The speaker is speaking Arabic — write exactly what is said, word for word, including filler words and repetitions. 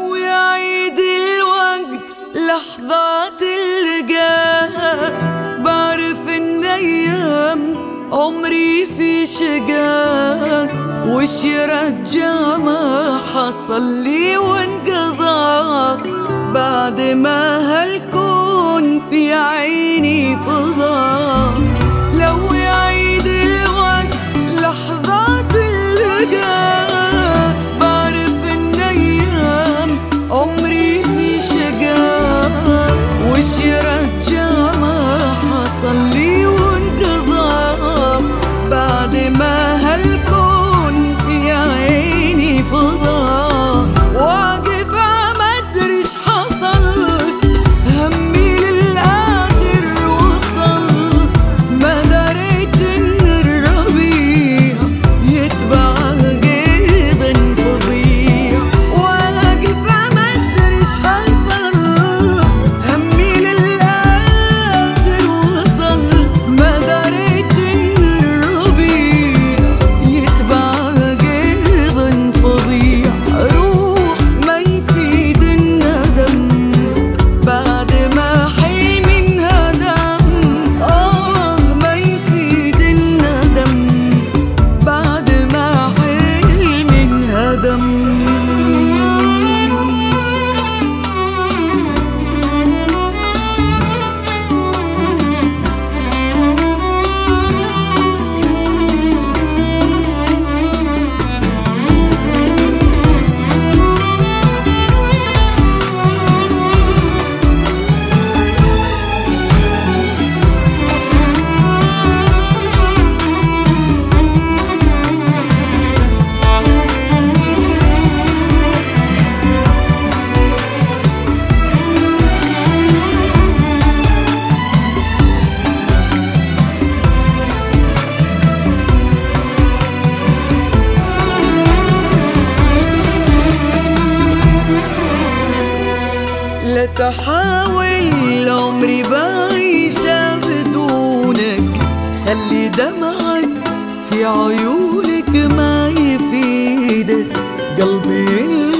لو يعيد الوقت لحظات اللقاء، بعرف ان ايام عمري في شقاء، وش يرجع ما حصل لي وانقضى، بعد ما هالكون في عيني فضى. لو يعيد الوقت لحظات اللقاء، بعرف ان ايام عمري في شقاء، وش يرجع ما حصل لي وانقضى، بعد ما هالكون في عيني فضى. واقف عمدري ايش حصل، همي للآخر وصل، ما دريت ان الربيع يتبع قيد فظيع. واقف عمدري ايش حصل، همي للآخر وصل، ما دريت ان الربيع يتبع قيد فظيع. روح ما يفيد الندم بعد ما حي من هدم، آه ما يفيد الندم بعد ما حي من هدم. لا تحاول عمري بعيشها بدونك، خلي دمعك في عيونك ما يفيدك، قلبي